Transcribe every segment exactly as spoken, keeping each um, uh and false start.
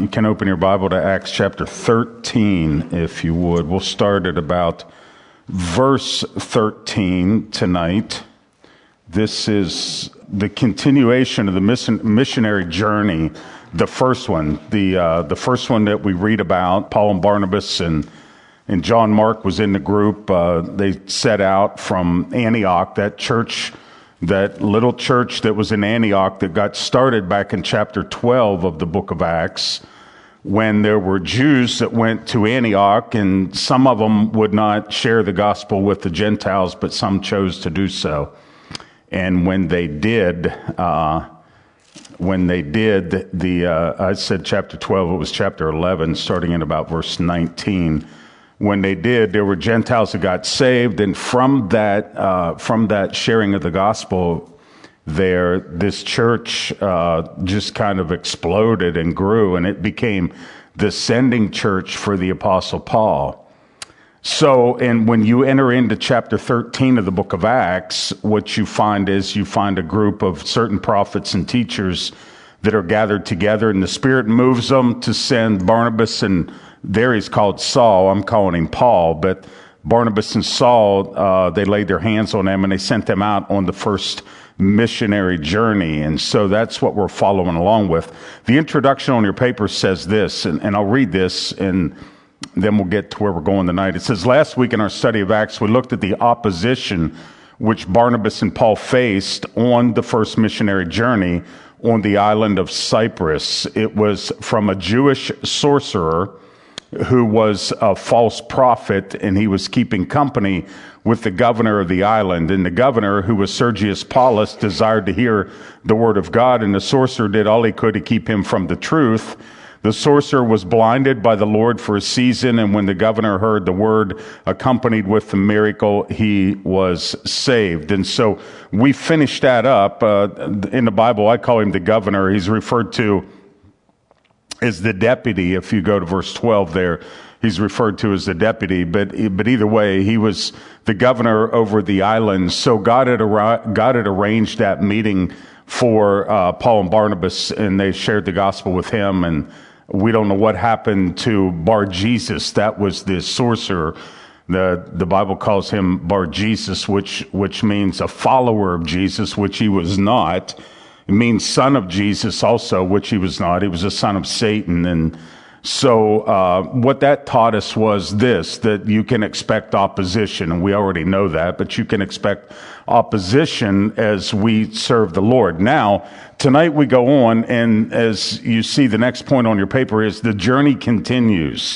you can open your Bible to Acts chapter thirteen, if you would. We'll start at about verse thirteen tonight. This is the continuation of the mission, missionary journey, the first one, the uh, the first one that we read about. Paul and Barnabas and and John Mark was in the group. Uh, they set out from Antioch, that church, that little church that was in Antioch that got started back in chapter twelve of the book of Acts, when there were Jews that went to Antioch, and some of them would not share the gospel with the Gentiles, but some chose to do so. And when they did, uh, when they did, the uh, I said chapter twelve, it was chapter eleven, starting in about verse nineteen. When they did, there were Gentiles that got saved, and from that, uh, from that sharing of the gospel, there, this church uh, just kind of exploded and grew, and it became the sending church for the Apostle Paul. So, and when you enter into chapter thirteen of the book of Acts, what you find is you find a group of certain prophets and teachers that are gathered together, and the Spirit moves them to send Barnabas, and there he's called Saul. I'm calling him Paul, but Barnabas and Saul, uh, they laid their hands on them and they sent them out on the first missionary journey. And so that's what we're following along with. The introduction on your paper says this, and, and I'll read this and then we'll get to where we're going tonight. It says, last week in our study of Acts, we looked at the opposition which Barnabas and Paul faced on the first missionary journey on the island of Cyprus. It was from a Jewish sorcerer who was a false prophet, and he was keeping company with the governor of the island. And the governor, who was Sergius Paulus, desired to hear the word of God, and the sorcerer did all he could to keep him from the truth. The sorcerer was blinded by the Lord for a season, and when the governor heard the word accompanied with the miracle, he was saved. And so we finished that up. Uh, in the Bible, I call him the governor. He's referred to as the deputy. If you go to verse twelve there, he's referred to as the deputy, but but either way, he was the governor over the island. So God had God had arranged that meeting for uh, Paul and Barnabas, and they shared the gospel with him. And we don't know what happened to Bar Jesus. That was the sorcerer. The the Bible calls him Bar Jesus, which which means a follower of Jesus, which he was not. It means son of Jesus also, which he was not. He was a son of Satan. And so uh, what that taught us was this, that you can expect opposition. And we already know that, but you can expect opposition as we serve the Lord. Now, tonight we go on, and as you see, the next point on your paper is the journey continues.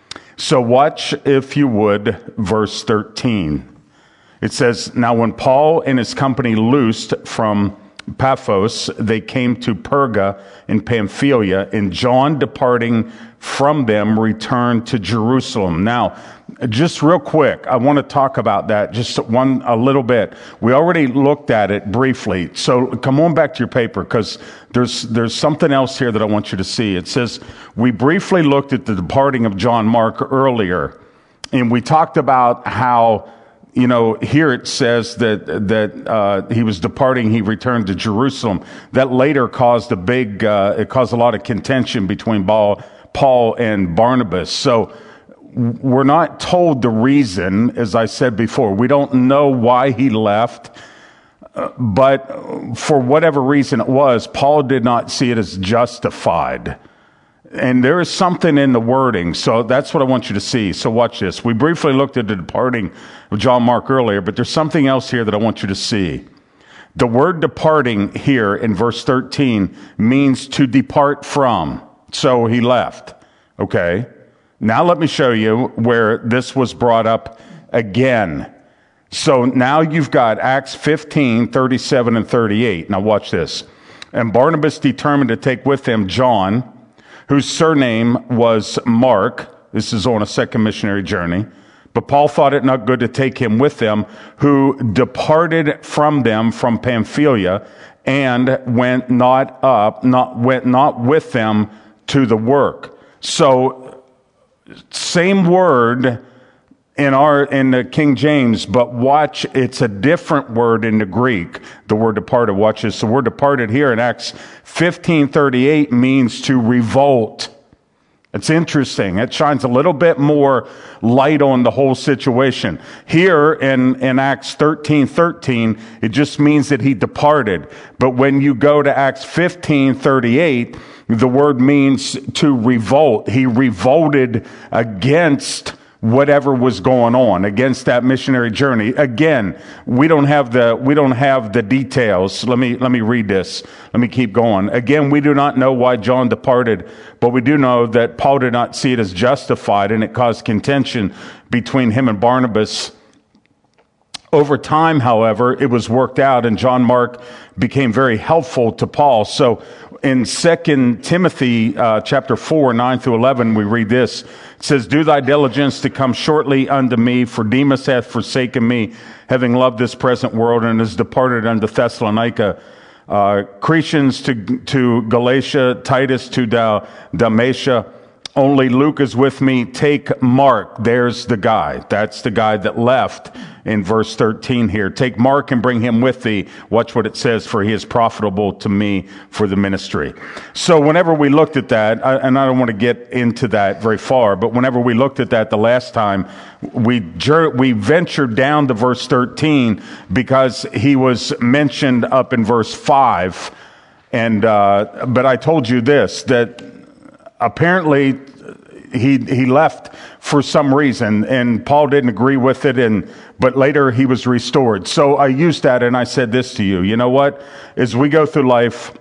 So watch, if you would, verse thirteen. It says, now when Paul and his company loosed from Paphos, they came to Perga in Pamphylia, and John, departing from them, returned to Jerusalem. Now, just real quick, I want to talk about that just one a little bit. We already looked at it briefly, so come on back to your paper, because there's there's something else here that I want you to see. It says, we briefly looked at the departing of John Mark earlier, and we talked about how, you know, here it says that that uh, he was departing, he returned to Jerusalem. That later caused a big, uh, it caused a lot of contention between Paul, Paul and Barnabas. So we're not told the reason, as I said before. We don't know why he left, uh, but for whatever reason it was, Paul did not see it as justified. And there is something in the wording, so that's what I want you to see. So watch this. We briefly looked at the departing of John Mark earlier, but there's something else here that I want you to see. The word departing here in verse thirteen means to depart from. So he left. Okay. Now let me show you where this was brought up again. So now you've got Acts fifteen, thirty-seven and thirty-eight. Now watch this. And Barnabas determined to take with him John, whose surname was Mark. This is on a second missionary journey. But Paul thought it not good to take him with them, who departed from them from Pamphylia, and went not up, not went not with them to the work. So, same word in our in the King James, but watch, it's a different word in the Greek. The word departed. Watch this. The word departed here in Acts fifteen thirty-eight means to revolt. It's interesting. It shines a little bit more light on the whole situation. Here in, in Acts thirteen thirteen, it just means that he departed. But when you go to Acts fifteen thirty-eight, the word means to revolt. He revolted against whatever was going on, against that missionary journey. Again, we don't have the we don't have the details. Let me let me read this. Let me keep going. Again, we do not know why John departed, but we do know that Paul did not see it as justified, and it caused contention between him and Barnabas. Over time, however, it was worked out, and John Mark became very helpful to Paul. So in Second Timothy uh, chapter four, nine through eleven, we read this. It says, do thy diligence to come shortly unto me, for Demas hath forsaken me, having loved this present world, and is departed unto Thessalonica. Uh, Cretans to, to Galatia, Titus to Dal- Dalmatia. Only Luke is with me. Take Mark. There's the guy. That's the guy that left in verse thirteen here. Take Mark and bring him with thee. Watch what it says, for he is profitable to me for the ministry. So whenever we looked at that, I, and I don't want to get into that very far, but whenever we looked at that the last time, we we ventured down to verse thirteen because he was mentioned up in verse five. And, uh, but I told you this, that apparently he he left for some reason, and Paul didn't agree with it, and but later he was restored. So I used that, and I said this to you. You know what? As we go through life,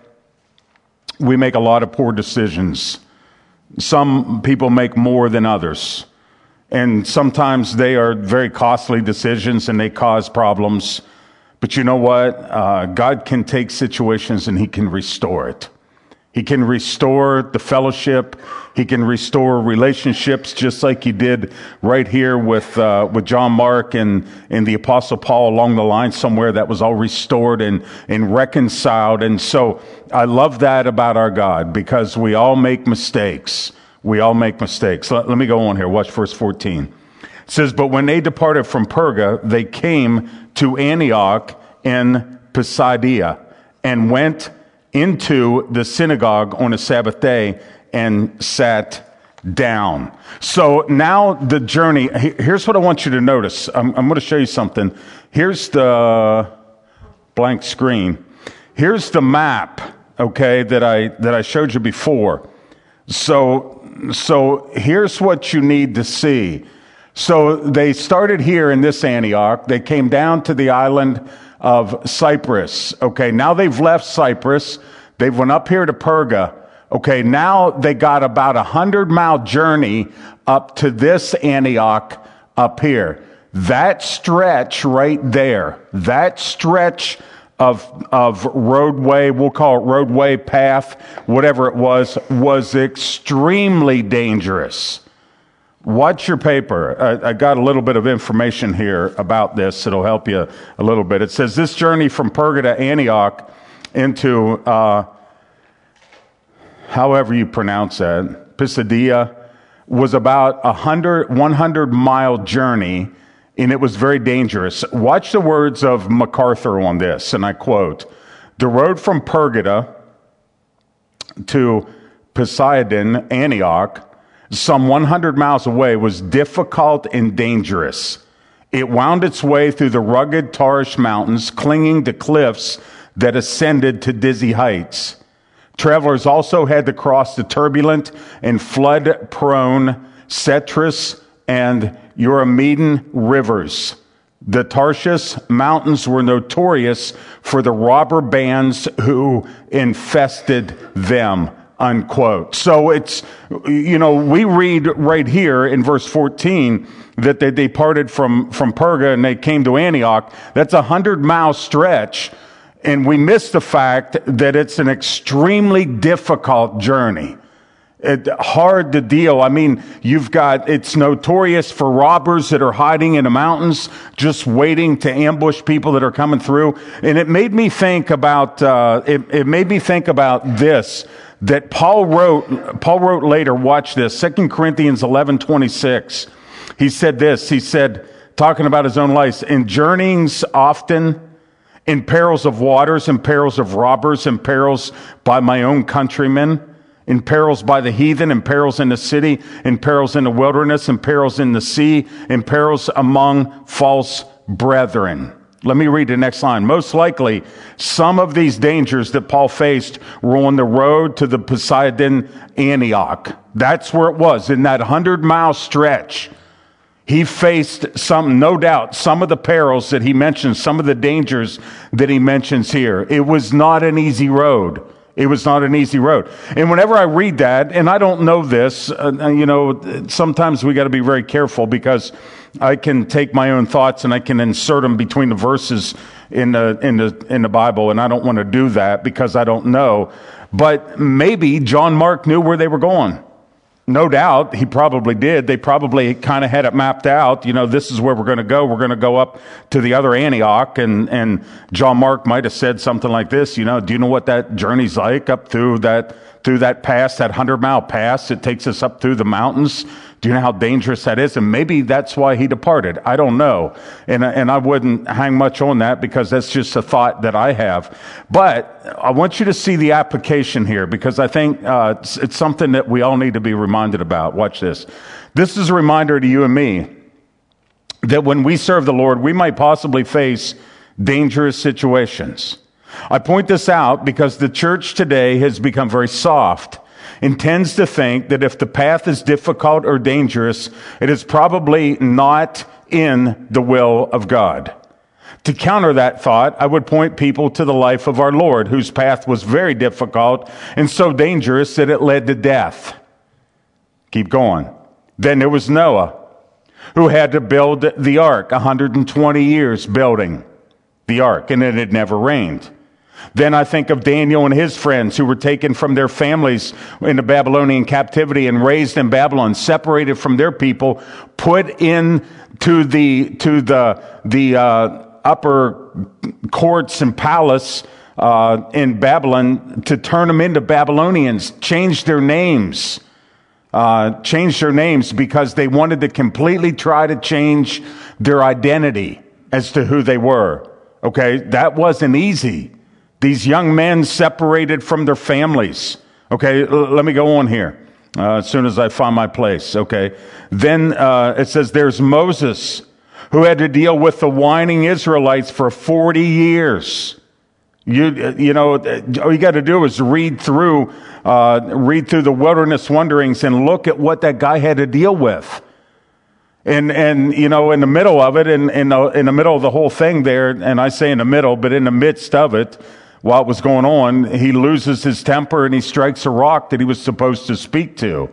we make a lot of poor decisions. Some people make more than others, and sometimes they are very costly decisions, and they cause problems. But you know what? Uh, God can take situations and he can restore it. He can restore the fellowship. He can restore relationships, just like he did right here with uh, with John Mark and, and the Apostle Paul along the line somewhere. That was all restored and, and reconciled. And so I love that about our God, because we all make mistakes. We all make mistakes. Let, let me go on here. Watch verse fourteen. It says, but when they departed from Perga, they came to Antioch in Pisidia and went into the synagogue on a Sabbath day and sat down. So now the journey, here's what I want you to notice. I'm, I'm going to show you something. Here's the blank screen. Here's the map, okay, that I, that I showed you before. So, so here's what you need to see. So they started here in this Antioch. They came down to the island of Cyprus. Okay, now they've left Cyprus. They went up here to Perga. Okay, now they got about a hundred mile journey up to this Antioch up here. That stretch right there, that stretch of, of roadway, we'll call it roadway, path, whatever it was, was extremely dangerous. Watch your paper. I, I got a little bit of information here about this. It'll help you a little bit. It says this journey from Perga to Antioch into, uh, however you pronounce that, Pisidia, was about a hundred, one hundred mile journey, and it was very dangerous. Watch the words of MacArthur on this, and I quote, the road from Perga to Pisidian, Antioch, some one hundred miles away, was difficult and dangerous. It wound its way through the rugged Tarish mountains, clinging to cliffs that ascended to dizzy heights. Travelers also had to cross the turbulent and flood-prone Cetris and Eurymedon rivers. The Tarshish mountains were notorious for the robber bands who infested them. Unquote. So it's, you know, we read right here in verse fourteen that they departed from, from Perga and they came to Antioch. That's a hundred mile stretch. And we miss the fact that it's an extremely difficult journey. It, hard to deal. I mean, you've got, it's notorious for robbers that are hiding in the mountains, just waiting to ambush people that are coming through. And it made me think about, uh, it, it made me think about this, that Paul wrote, Paul wrote later, watch this, Second Corinthians eleven twenty-six. He said this, he said, talking about his own life, in journeyings often, in perils of waters, in perils of robbers, in perils by my own countrymen, In perils by the heathen, in perils in the city, in perils in the wilderness, in perils in the sea, in perils among false brethren. Let me read the next line. Most likely, some of these dangers that Paul faced were on the road to the Poseidon Antioch. That's where it was, in that hundred-mile stretch. He faced some, no doubt, some of the perils that he mentions, some of the dangers that he mentions here. It was not an easy road. It was not an easy road. And whenever I read that, and I don't know this, uh, you know, sometimes we got to be very careful because I can take my own thoughts and I can insert them between the verses in the, in the, in the Bible. And I don't want to do that because I don't know. But maybe John Mark knew where they were going. No doubt he probably did. They probably kind of had it mapped out. You know, this is where we're going to go. We're going to go up to the other Antioch. And, and John Mark might have said something like this, you know, do you know what that journey's like up through that, through that pass, that hundred mile pass? It takes us up through the mountains. Do you know how dangerous that is? And maybe that's why he departed. I don't know. And, and I wouldn't hang much on that because that's just a thought that I have. But I want you to see the application here because I think uh, it's, it's something that we all need to be reminded about. Watch this. This is a reminder to you and me that when we serve the Lord, we might possibly face dangerous situations. I point this out because the church today has become very soft and tends to think that if the path is difficult or dangerous, it is probably not in the will of God. To counter that thought, I would point people to the life of our Lord, whose path was very difficult and so dangerous that it led to death. Keep going. Then there was Noah, who had to build the ark, one hundred twenty years building the ark, and it had never rained. Then I think of Daniel and his friends who were taken from their families into Babylonian captivity and raised in Babylon, separated from their people, put in to the, to the, the, uh, upper courts and palace, uh, in Babylon to turn them into Babylonians, changed their names, uh, changed their names because they wanted to completely try to change their identity as to who they were. Okay. That wasn't easy. These young men separated from their families. Okay, l- let me go on here uh, as soon as I find my place. Okay, then uh, it says there's Moses, who had to deal with the whining Israelites for forty years. You you know all you got to do is read through uh, read through the Wilderness Wanderings and look at what that guy had to deal with. And, and, you know, in the middle of it, in, in the, in the middle of the whole thing there, and I say in the middle, but in the midst of it, while it was going on, he loses his temper and he strikes a rock that he was supposed to speak to.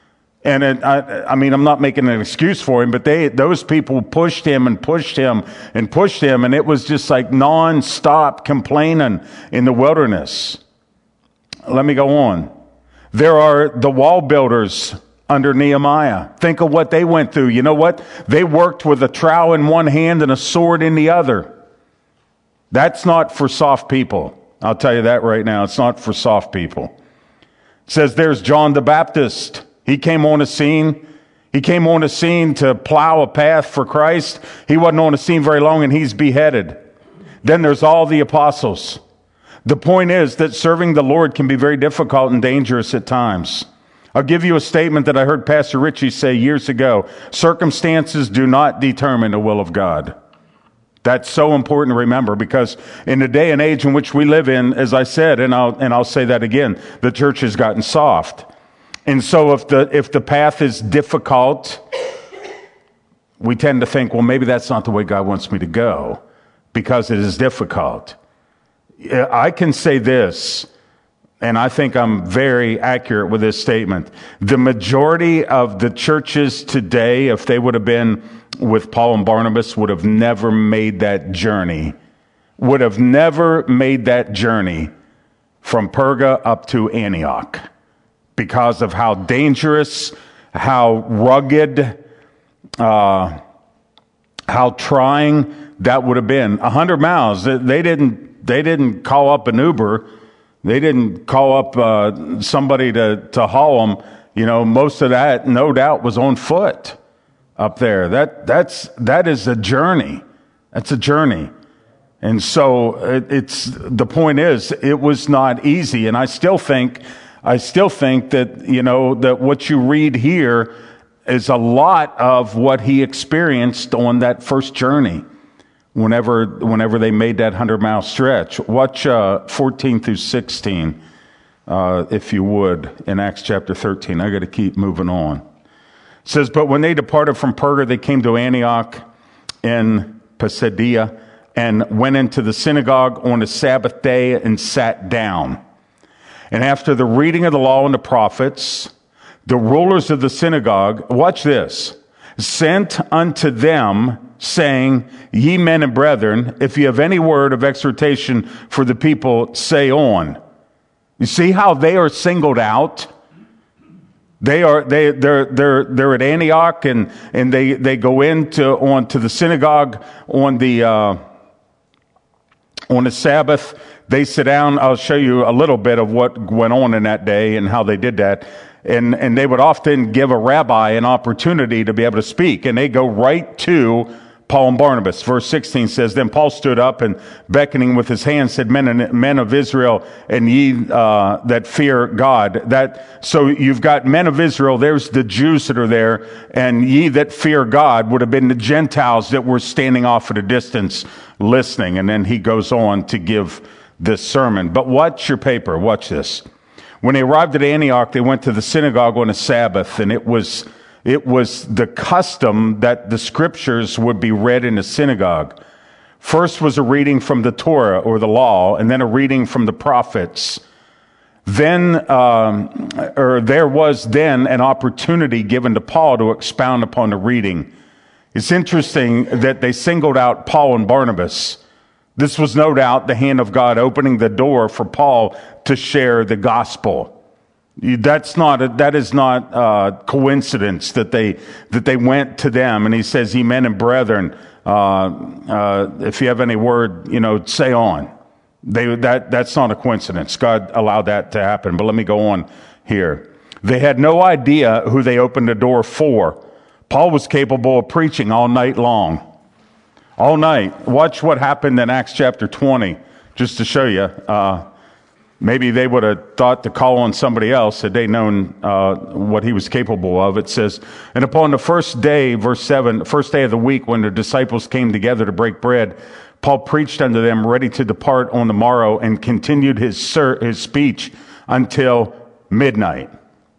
And it, I, I mean, I'm not making an excuse for him, but they, those people pushed him and pushed him and pushed him. And it was just like non-stop complaining in the wilderness. Let me go on. There are the wall builders under Nehemiah. Think of what they went through. You know what? They worked with a trowel in one hand and a sword in the other. That's not for soft people. I'll tell you that right now. It's not for soft people. It says there's John the Baptist. He came on the scene. He came on the scene to plow a path for Christ. He wasn't on the scene very long and he's beheaded. Then there's all the apostles. The point is that serving the Lord can be very difficult and dangerous at times. I'll give you a statement that I heard Pastor Richie say years ago. Circumstances do not determine the will of God. That's so important to remember because in the day and age in which we live in, as I said, and I'll, and I'll say that again, the church has gotten soft. And so if the, if the path is difficult, we tend to think, well, maybe that's not the way God wants me to go because it is difficult. I can say this, and I think I'm very accurate with this statement. The majority of the churches today, if they would have been with Paul and Barnabas, would have never made that journey, would have never made that journey from Perga up to Antioch because of how dangerous, how rugged, uh, how trying that would have been. A hundred miles. They didn't, they didn't call up an Uber. They didn't call up uh, somebody to, to haul them. You know, most of that, no doubt, was on foot up there. That that's that is a journey. That's a journey. And so it, it's the point is, it was not easy. And I still think I still think that, you know, that what you read here is a lot of what he experienced on that first journey whenever whenever they made that hundred-mile stretch. Watch uh, fourteen through sixteen, uh, if you would, in Acts chapter thirteen. I got to keep moving on. It says, but when they departed from Perga, they came to Antioch in Pisidia and went into the synagogue on the Sabbath day and sat down. And after the reading of the law and the prophets, the rulers of the synagogue, watch this, sent unto them, saying, ye men and brethren, if you have any word of exhortation for the people, say on. You see how they are singled out? They are they they're they're they're at Antioch, and and they they go into on to the synagogue on the uh, on the Sabbath. They sit down. I'll show you a little bit of what went on in that day and how they did that. And, and they would often give a rabbi an opportunity to be able to speak. And they go right to Paul and Barnabas. Verse sixteen says, then Paul stood up and beckoning with his hand said, men and men of Israel, and ye uh, that fear God. That so you've got men of Israel. There's the Jews that are there, and ye that fear God would have been the Gentiles that were standing off at a distance listening. And then he goes on to give this sermon. But watch your paper. Watch this. When they arrived at Antioch, they went to the synagogue on a Sabbath, and it was it was the custom that the scriptures would be read in the synagogue. First was a reading from the Torah or the law, and then a reading from the prophets. Then, um, or there was then an opportunity given to Paul to expound upon the reading. It's interesting that they singled out Paul and Barnabas. This was no doubt the hand of God opening the door for Paul to share the gospel. That's not a, that is not a coincidence that they that they went to them, and he says, "Ye men and brethren, uh, uh, if you have any word, you know, say on." They that that's not a coincidence. God allowed that to happen. But let me go on here. They had no idea who they opened the door for. Paul was capable of preaching all night long. All night. Watch what happened in Acts chapter twenty, just to show you. Uh, maybe they would have thought to call on somebody else had they known uh, what he was capable of. It says, and upon the first day, verse seven, first day of the week, when the disciples came together to break bread, Paul preached unto them, ready to depart on the morrow, and continued his, ser- his speech until midnight.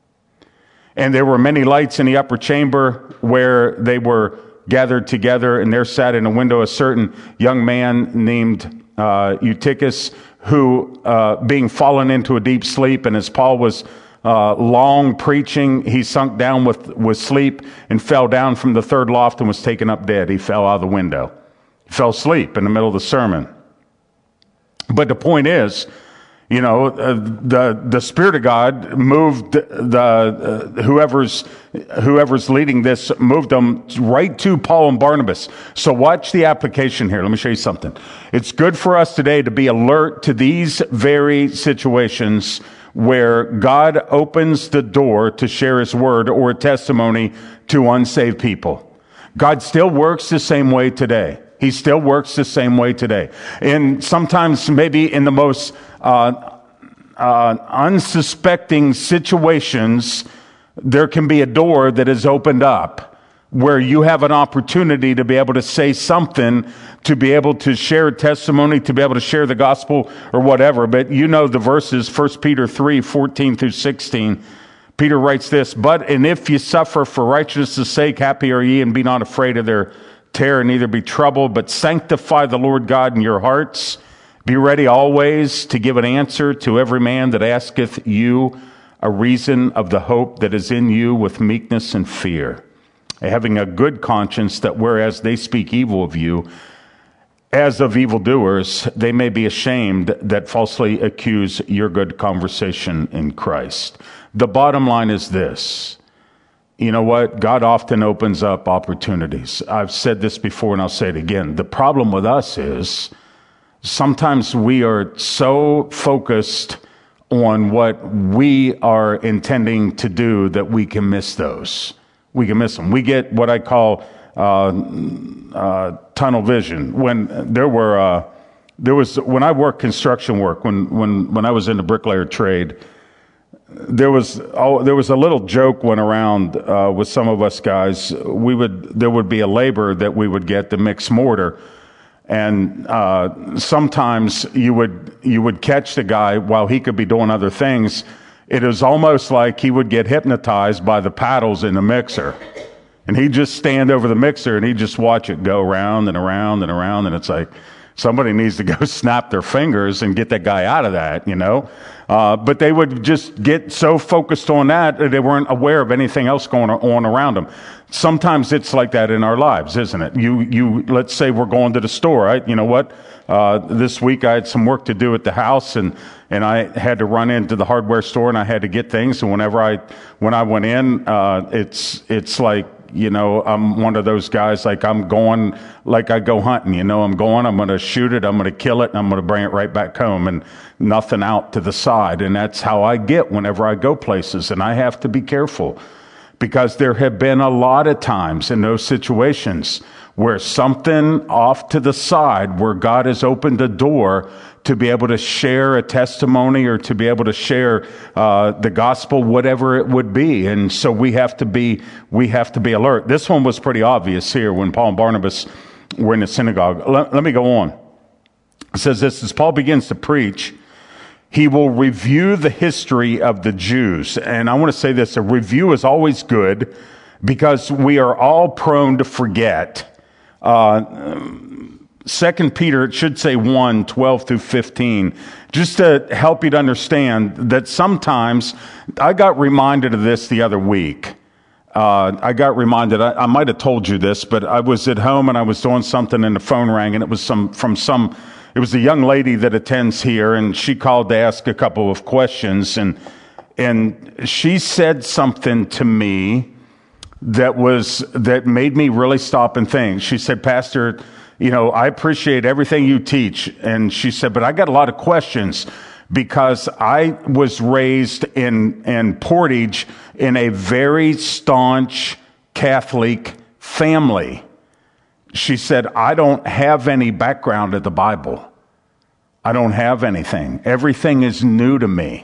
And there were many lights in the upper chamber where they were gathered together, and there sat in a window a certain young man named uh, Eutychus, who, uh, being fallen into a deep sleep, and as Paul was uh, long preaching, he sunk down with, with sleep and fell down from the third loft and was taken up dead. He fell out of the window. He fell asleep in the middle of the sermon. But the point is, you know, uh, the the Spirit of God moved the uh, whoever's whoever's leading this moved them right to Paul and Barnabas. So watch the application here. Let me show you something. It's good for us today to be alert to these very situations where God opens the door to share His word or a testimony to unsaved people. God still works the same way today. He still works the same way today. And sometimes maybe in the most uh, uh, unsuspecting situations, there can be a door that is opened up where you have an opportunity to be able to say something, to be able to share a testimony, to be able to share the gospel or whatever. But you know the verses, First Peter three, fourteen through sixteen. Peter writes this, but, and if you suffer for righteousness' sake, happy are ye, and be not afraid of their terror, neither be troubled, but sanctify the Lord God in your hearts. Be ready always to give an answer to every man that asketh you a reason of the hope that is in you with meekness and fear, having a good conscience, that whereas they speak evil of you, as of evildoers, they may be ashamed that falsely accuse your good conversation in Christ. The bottom line is this. You know what? God often opens up opportunities. I've said this before and I'll say it again. The problem with us is sometimes we are so focused on what we are intending to do that we can miss those. We can miss them. We get what I call uh, uh, tunnel vision. When there were, uh, there was when I worked construction work, when when when I was in the bricklayer trade, there was oh, there was a little joke went around uh, with some of us guys. We would there would be a laborer that we would get to mix mortar, and uh, sometimes you would you would catch the guy while he could be doing other things. It is almost like he would get hypnotized by the paddles in the mixer, and he'd just stand over the mixer and he'd just watch it go around and around and around, and it's like somebody needs to go snap their fingers and get that guy out of that, you know. Uh, but they would just get so focused on that that they weren't aware of anything else going on around them. Sometimes it's like that in our lives, isn't it? You, you, let's say we're going to the store, right? You know what? Uh, this week I had some work to do at the house, and, and I had to run into the hardware store and I had to get things. And whenever I, when I went in, uh, it's, it's like, you know, I'm one of those guys, like I'm going, like I go hunting, you know, I'm going, I'm going to shoot it, I'm going to kill it, and I'm going to bring it right back home, and nothing out to the side. And that's how I get whenever I go places. And I have to be careful, because there have been a lot of times in those situations where something off to the side, where God has opened a door to be able to share a testimony or to be able to share uh, the gospel, whatever it would be. And so we have to be we have to be alert. This one was pretty obvious here when Paul and Barnabas were in the synagogue. Let, let me go on. It says this: as Paul begins to preach, he will review the history of the Jews. And I want to say this: a review is always good, because we are all prone to forget. Uh, Second Peter, it should say one, twelve through fifteen, just to help you to understand that sometimes, I got reminded of this the other week. Uh, I got reminded, I, I might have told you this, but I was at home and I was doing something and the phone rang, and it was some, from some, it was a young lady that attends here, and she called to ask a couple of questions, and, and she said something to me that was, that made me really stop and think. She said, "Pastor, you know, I appreciate everything you teach." And she said, "But I got a lot of questions, because I was raised in, in Portage in a very staunch Catholic family." She said, "I don't have any background in the Bible. I don't have anything. Everything is new to me."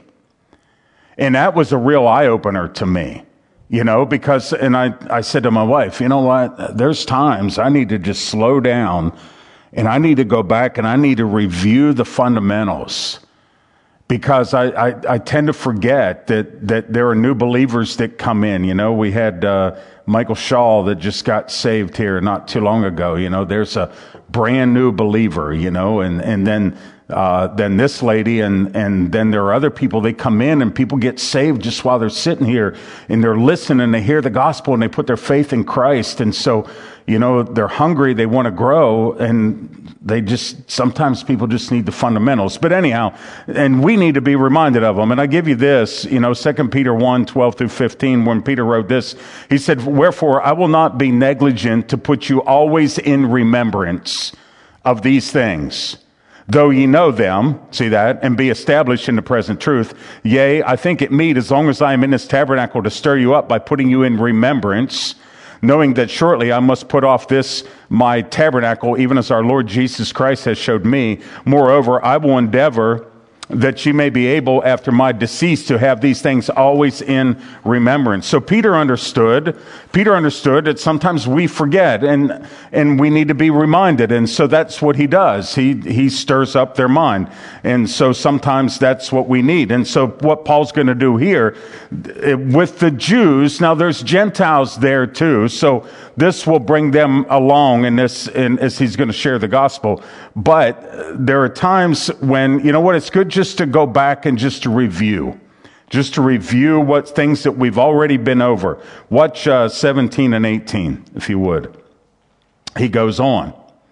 And that was a real eye-opener to me. You know, because, and I, I said to my wife, you know what, there's times I need to just slow down, and I need to go back and I need to review the fundamentals, because I, I, I tend to forget that, that there are new believers that come in. You know, we had uh, Michael Shaw that just got saved here not too long ago. You know, there's a brand new believer, you know, and, and then Uh, then this lady, and, and then there are other people. They come in and people get saved just while they're sitting here, and they're listening, and they hear the gospel, and they put their faith in Christ. And so, you know, they're hungry, they want to grow, and they just, sometimes people just need the fundamentals. But anyhow, and we need to be reminded of them. And I give you this, you know, Second Peter one, twelve through fifteen, when Peter wrote this, he said, "Wherefore I will not be negligent to put you always in remembrance of these things, though ye know them," see that, "and be established in the present truth. Yea, I think it meet, as long as I am in this tabernacle, to stir you up by putting you in remembrance, knowing that shortly I must put off this my tabernacle, even as our Lord Jesus Christ has showed me. Moreover, I will endeavor that ye may be able after my decease to have these things always in remembrance." So Peter understood, Peter understood that sometimes we forget, and, and we need to be reminded. And so that's what he does. He, he stirs up their mind. And so sometimes that's what we need. And so what Paul's going to do here with the Jews, now there's Gentiles there too. So this will bring them along in this, in, as he's going to share the gospel. But there are times when, you know what, it's good just to go back and just to review. Just to review what things that we've already been over. Watch uh, seventeen and eighteen, if you would. He goes on.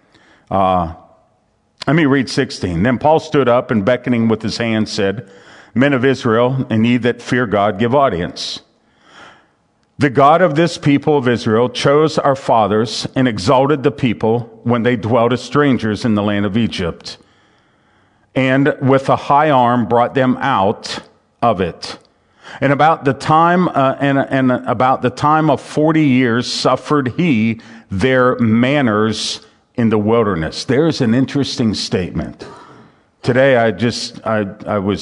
Uh, let me read sixteen. "Then Paul stood up, and beckoning with his hand said, Men of Israel, and ye that fear God, give audience. The God of this people of Israel chose our fathers and exalted the people when they dwelt as strangers in the land of Egypt, and with a high arm brought them out of it. And about the time, uh, and, and about the time of forty years suffered he their manners in the wilderness." There's an interesting statement. Today, I just, I, I was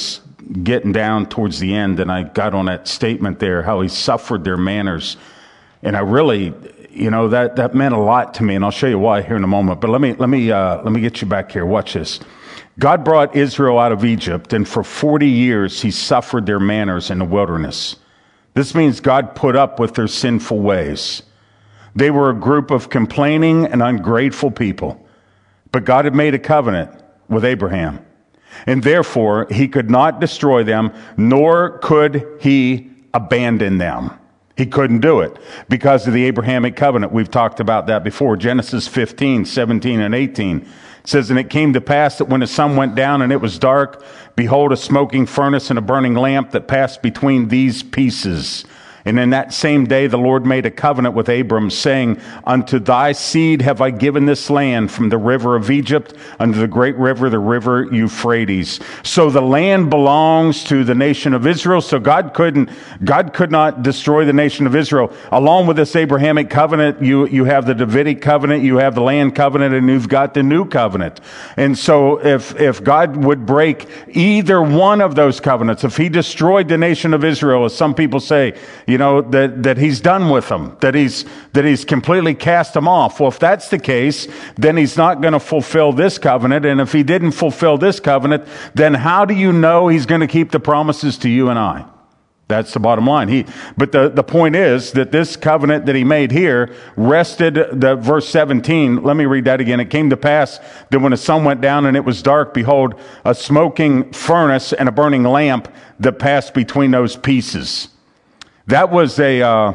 getting down towards the end, and I got on that statement there, how he suffered their manners. And I really, you know, that, that meant a lot to me, and I'll show you why here in a moment. But let me, let me, uh, let me get you back here. Watch this. God brought Israel out of Egypt, and for forty years, he suffered their manners in the wilderness. This means God put up with their sinful ways. They were a group of complaining and ungrateful people. But God had made a covenant with Abraham, and therefore he could not destroy them, nor could he abandon them. He couldn't do it because of the Abrahamic covenant. We've talked about that before. Genesis fifteen, seventeen, and eighteen says, "And it came to pass that when the sun went down and it was dark, behold, a smoking furnace and a burning lamp that passed between these pieces. And in that same day the Lord made a covenant with Abram, saying, Unto thy seed have I given this land, from the river of Egypt unto the great river, the river Euphrates." So the land belongs to the nation of Israel. So God couldn't, God could not destroy the nation of Israel. Along with this Abrahamic covenant, you, you have the Davidic covenant, you have the land covenant, and you've got the new covenant. And so if, if God would break either one of those covenants, if he destroyed the nation of Israel, as some people say, you know, that, that he's done with them, that he's, that he's completely cast them off. Well, if that's the case, then he's not going to fulfill this covenant. And if he didn't fulfill this covenant, then how do you know he's going to keep the promises to you and I? That's the bottom line. He, but the, the point is that this covenant that he made here rested, the verse seventeen, let me read that again. "It came to pass that when the sun went down and it was dark, behold, a smoking furnace and a burning lamp that passed between those pieces." That was a uh,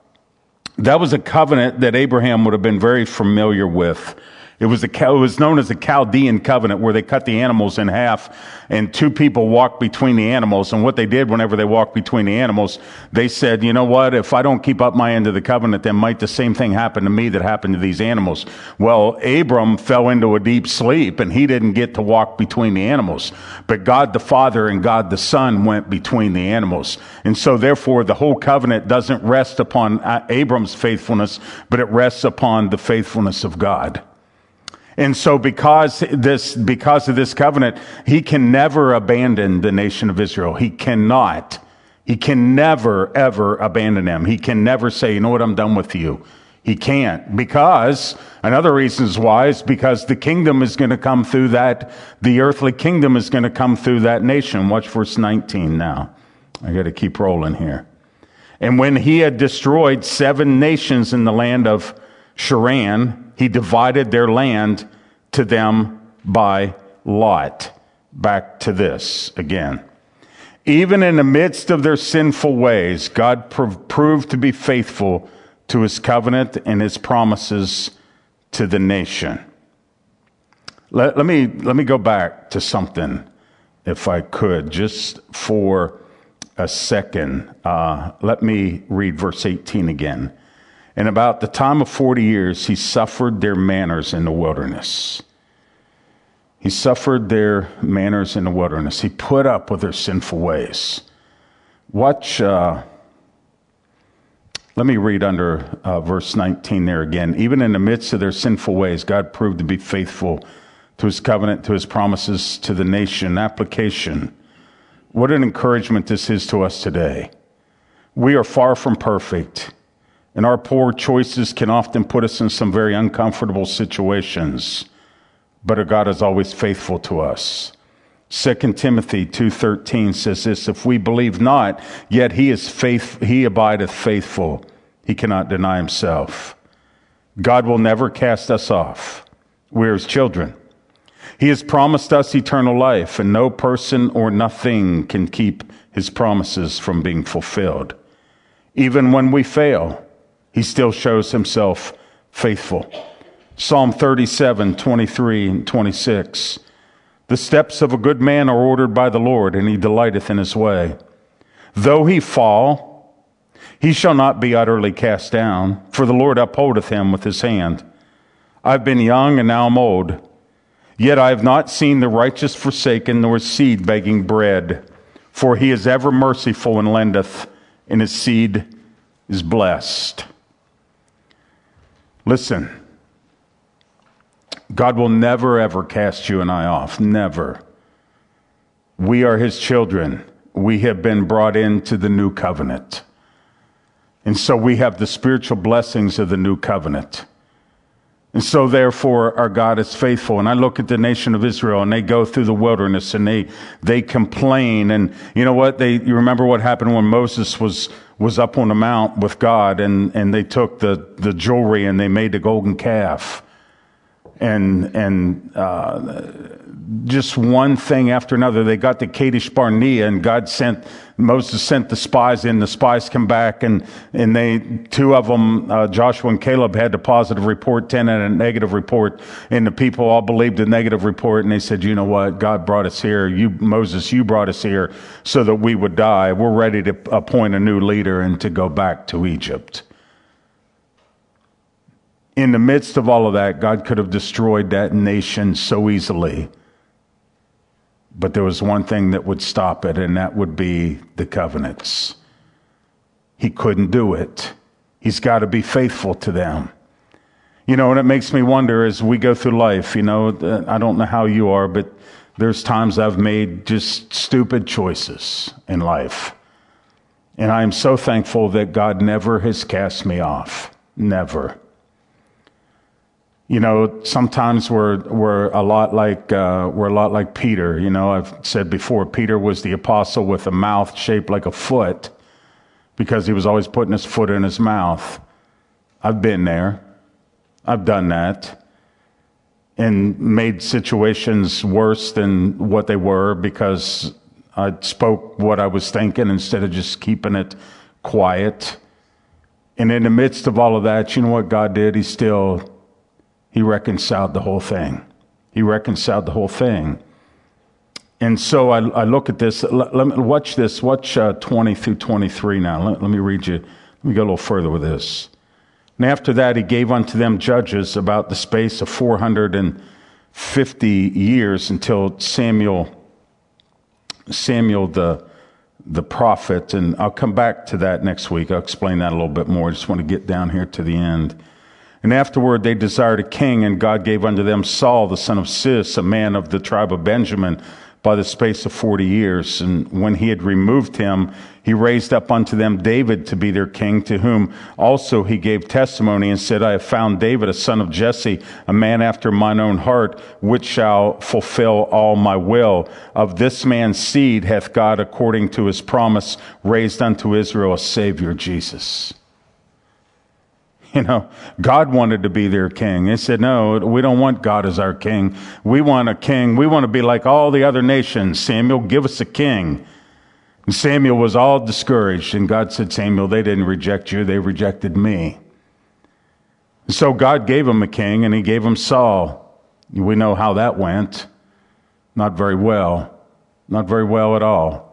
that was a covenant that Abraham would have been very familiar with. It was, a, it was known as the Chaldean covenant, where they cut the animals in half and two people walked between the animals. And what they did whenever they walked between the animals, they said, you know what, if I don't keep up my end of the covenant, then might the same thing happen to me that happened to these animals. Well, Abram fell into a deep sleep and he didn't get to walk between the animals. But God the Father and God the Son went between the animals. And so therefore the whole covenant doesn't rest upon Abram's faithfulness, but it rests upon the faithfulness of God. And so because this, because of this covenant, he can never abandon the nation of Israel. He cannot. He can never, ever abandon them. He can never say, you know what, I'm done with you. He can't, because another reason is why is because the kingdom is going to come through that, the earthly kingdom is going to come through that nation. Watch verse nineteen now. I got to keep rolling here. "And when he had destroyed seven nations in the land of Sharan, he divided their land to them by lot." Back to this again. "Even in the midst of their sinful ways, God prov- proved to be faithful to his covenant and his promises to the nation." Let, let me, let me go back to something, if I could, just for a second. Uh, let me read verse eighteen again. "And about the time of forty years, he suffered their manners in the wilderness." He suffered their manners in the wilderness. He put up with their sinful ways. Watch, uh, let me read under uh, verse nineteen there again. "Even in the midst of their sinful ways, God proved to be faithful to his covenant, to his promises to the nation." Application. What an encouragement this is to us today. We are far from perfect, and our poor choices can often put us in some very uncomfortable situations. But our God is always faithful to us. Second Timothy two thirteen says this, "If we believe not, yet he is faith, he abideth faithful. He cannot deny himself." God will never cast us off. We are his children. He has promised us eternal life, and no person or nothing can keep his promises from being fulfilled. Even when we fail, he still shows himself faithful. Psalm thirty-seven, twenty-three and twenty-six. "The steps of a good man are ordered by the Lord, and he delighteth in his way. Though he fall, he shall not be utterly cast down, for the Lord upholdeth him with his hand. I've been young, and now I'm old. Yet I have not seen the righteous forsaken, nor his seed begging bread. For he is ever merciful and lendeth, and his seed is blessed." Listen, God will never, ever cast you and I off. Never. We are his children. We have been brought into the new covenant. And so we have the spiritual blessings of the new covenant. And so therefore our God is faithful. And I look at the nation of Israel and they go through the wilderness and they, they complain. And you know what? They, you remember what happened when Moses was, was up on the mount with God and, and they took the, the jewelry and they made the golden calf. And, and, uh, just one thing after another. They got to Kadesh Barnea and God sent, Moses sent the spies in. The spies come back and, and they, two of them, uh, Joshua and Caleb had a positive report, ten had a negative report. And the people all believed the negative report. And they said, you know what? God brought us here. You, Moses, you brought us here so that we would die. We're ready to appoint a new leader and to go back to Egypt. In the midst of all of that, God could have destroyed that nation so easily. But there was one thing that would stop it, and that would be the covenants. He couldn't do it. He's got to be faithful to them. You know, and it makes me wonder as we go through life, you know, I don't know how you are, but there's times I've made just stupid choices in life. And I am so thankful that God never has cast me off. Never. You know, sometimes we're we're a lot like uh, we're a lot like Peter. You know, I've said before, Peter was the apostle with a mouth shaped like a foot because he was always putting his foot in his mouth. I've been there. I've done that and made situations worse than what they were because I spoke what I was thinking instead of just keeping it quiet. And in the midst of all of that, you know what God did? He still He reconciled the whole thing. He reconciled the whole thing. And so I, I look at this. Let, let me watch this. Watch uh, twenty through twenty-three now. Let, let me read you. Let me go a little further with this. And after that, he gave unto them judges about the space of four hundred fifty years until Samuel, Samuel the, the prophet. And I'll come back to that next week. I'll explain that a little bit more. I just want to get down here to the end. And afterward they desired a king, and God gave unto them Saul, the son of Cis, a man of the tribe of Benjamin, by the space of forty years. And when he had removed him, he raised up unto them David to be their king, to whom also he gave testimony and said, I have found David, a son of Jesse, a man after mine own heart, which shall fulfill all my will. Of this man's seed hath God, according to his promise, raised unto Israel a Savior, Jesus. You know, God wanted to be their king. They said, no, we don't want God as our king. We want a king. We want to be like all the other nations. Samuel, give us a king. And Samuel was all discouraged. And God said, Samuel, they didn't reject you. They rejected me. And so God gave him a king, and he gave him Saul. We know how that went. Not very well. Not very well at all.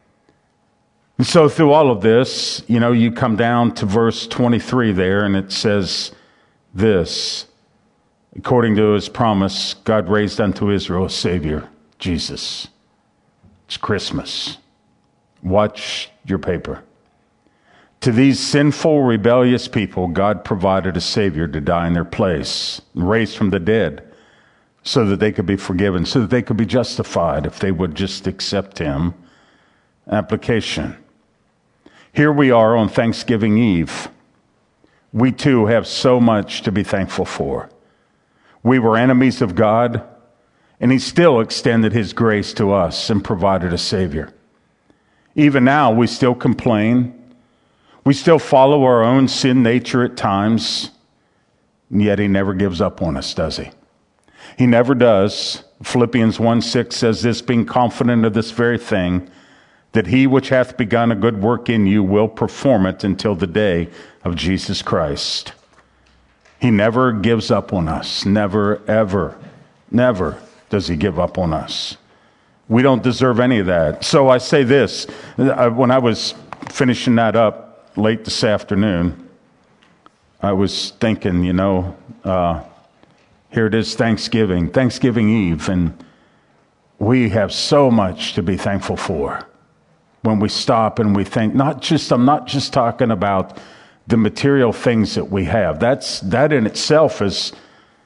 And so through all of this, you know, you come down to verse twenty-three there, and it says this, according to his promise, God raised unto Israel a Savior, Jesus. It's Christmas. Watch your paper. To these sinful, rebellious people, God provided a Savior to die in their place, raised from the dead, so that they could be forgiven, so that they could be justified if they would just accept him. Application. Here we are on Thanksgiving Eve. We too have so much to be thankful for. We were enemies of God, and he still extended his grace to us and provided a Savior. Even now, we still complain. We still follow our own sin nature at times, and yet he never gives up on us, does he? He never does. Philippians one six says this, being confident of this very thing, that he which hath begun a good work in you will perform it until the day of Jesus Christ. He never gives up on us. Never, ever, never does he give up on us. We don't deserve any of that. So I say this, when I was finishing that up late this afternoon, I was thinking, you know, uh, here it is Thanksgiving, Thanksgiving Eve, and we have so much to be thankful for. When we stop and we think, not just, I'm not just talking about the material things that we have. That's, that in itself is,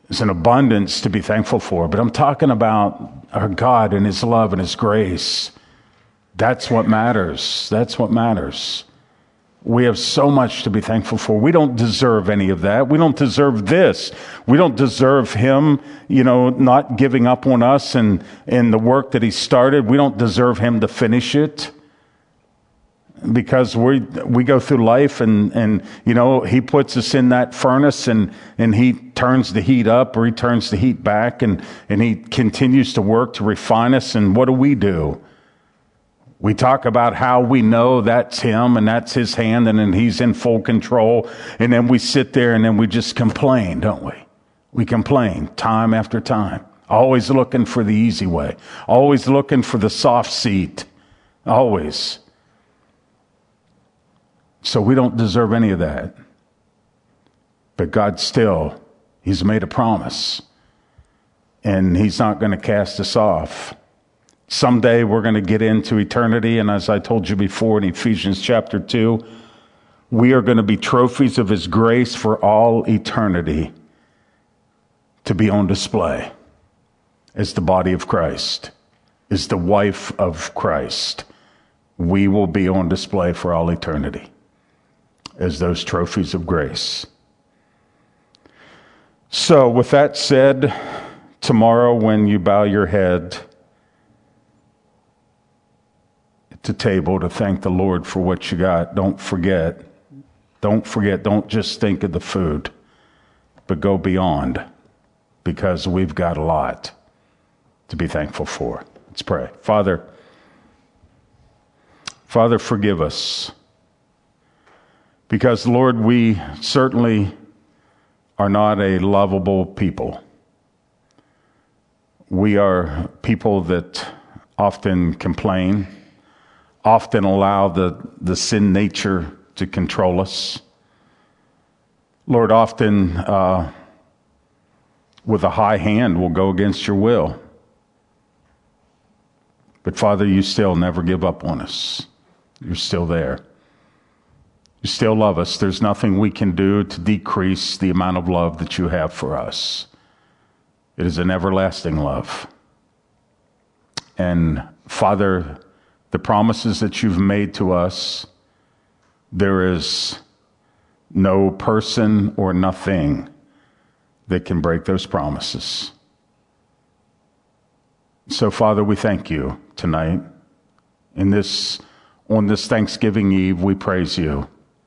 There's an abundance to be thankful for, but I'm talking about our God and his love and his grace. That's what matters. That's what matters. We have so much to be thankful for. We don't deserve any of that. We don't deserve this. We don't deserve him, you know, not giving up on us and, and the work that he started. We don't deserve him to finish it. Because we we go through life and, and you know, he puts us in that furnace and, and he turns the heat up or he turns the heat back and, and he continues to work to refine us. And what do we do? We talk about how we know that's him and that's his hand and then he's in full control. And then we sit there and then we just complain, don't we? We complain time after time. Always looking for the easy way. Always looking for the soft seat. Always. So we don't deserve any of that. But God still, he's made a promise. And he's not going to cast us off. Someday we're going to get into eternity. And as I told you before in Ephesians chapter two, we are going to be trophies of his grace for all eternity to be on display as the body of Christ, as the wife of Christ. We will be on display for all eternity as those trophies of grace. So with that said, tomorrow when you bow your head at the table to thank the Lord for what you got, don't forget, don't forget, don't just think of the food, but go beyond, because we've got a lot to be thankful for. Let's pray. Father, Father, forgive us. Because, Lord, we certainly are not a lovable people. We are people that often complain, often allow the, the sin nature to control us. Lord, often uh, with a high hand will go against your will. But, Father, you still never give up on us. You're still there. You still love us. There's nothing we can do to decrease the amount of love that you have for us. It is an everlasting love. And Father, the promises that you've made to us, there is no person or nothing that can break those promises. So Father, we thank you tonight. In this, on this Thanksgiving Eve, we praise you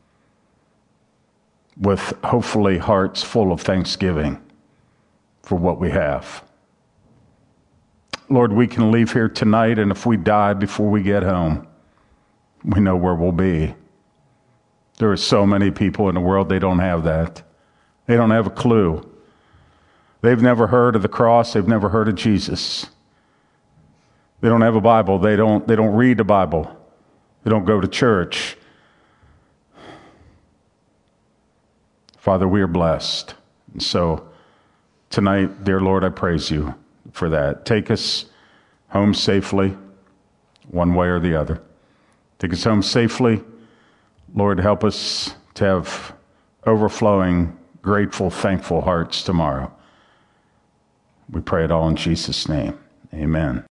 with hopefully hearts full of thanksgiving for what we have. Lord, we can leave here tonight, and if we die before we get home, we know where we'll be. There are so many people in the world, they don't have that. They don't have a clue. They've never heard of the cross. They've never heard of Jesus. They don't have a Bible. They don't, they don't read the Bible. They don't go to church. Father, we are blessed. And so tonight, dear Lord, I praise you for that. Take us home safely, one way or the other. Take us home safely. Lord, help us to have overflowing, grateful, thankful hearts tomorrow. We pray it all in Jesus' name. Amen.